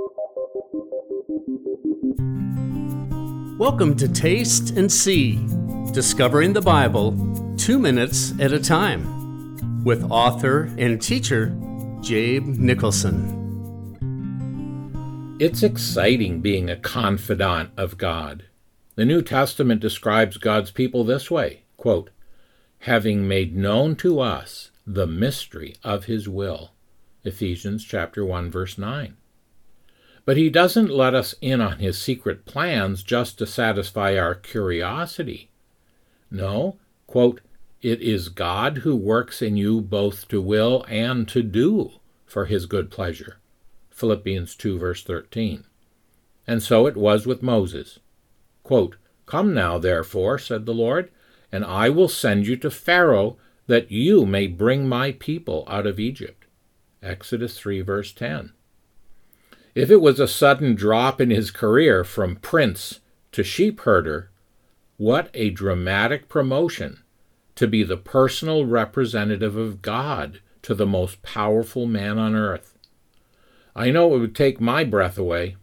Welcome to Taste and See, Discovering the Bible 2 minutes at a time, with author and teacher Jabe Nicholson. It's exciting being a confidant of God. The New Testament describes God's people this way, quote, having made known to us the mystery of his will, Ephesians chapter 1, verse 9. But he doesn't let us in on his secret plans just to satisfy our curiosity. No, quote, it is God who works in you both to will and to do for his good pleasure, Philippians 2, verse 13. And so it was with Moses. Quote, come now, therefore, said the Lord, and I will send you to Pharaoh, that you may bring my people out of Egypt. Exodus 3, verse 10. If it was a sudden drop in his career from prince to sheep herder, what a dramatic promotion to be the personal representative of God to the most powerful man on earth. I know it would take my breath away.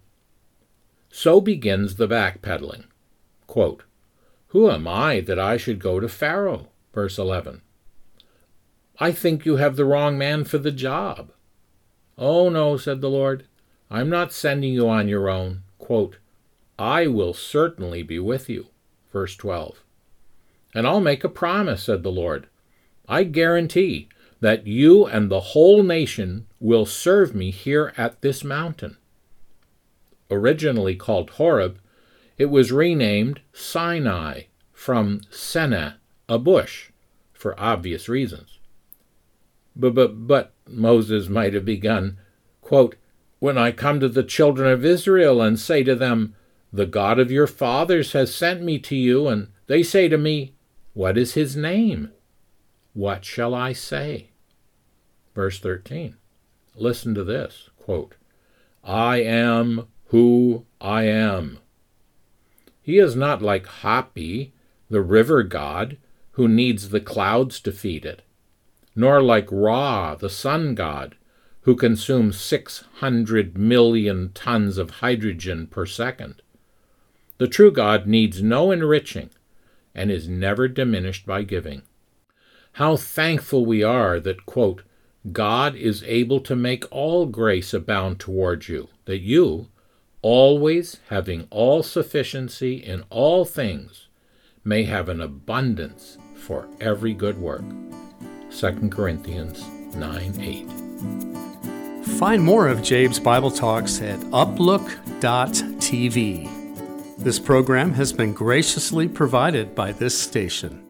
So begins the backpedaling. Quote, who am I that I should go to Pharaoh? Verse 11. I think you have the wrong man for the job. Oh no, said the Lord. I'm not sending you on your own. Quote, I will certainly be with you. Verse 12. And I'll make a promise, said the Lord. I guarantee that you and the whole nation will serve me here at this mountain. Originally called Horeb, it was renamed Sinai from Seneh, a bush, for obvious reasons. But Moses might have begun, quote, when I come to the children of Israel and say to them, the God of your fathers has sent me to you, and they say to me, what is his name? What shall I say? Verse 13. Listen to this, quote, I am who I am. He is not like Hapi, the river god, who needs the clouds to feed it, nor like Ra, the sun god, who consumes 600 million tons of hydrogen per second. The true God needs no enriching and is never diminished by giving. How thankful we are that, quote, God is able to make all grace abound towards you, that you, always having all sufficiency in all things, may have an abundance for every good work. 2 Corinthians 9:8. Find more of Jabe's Bible Talks at uplook.tv. This program has been graciously provided by this station.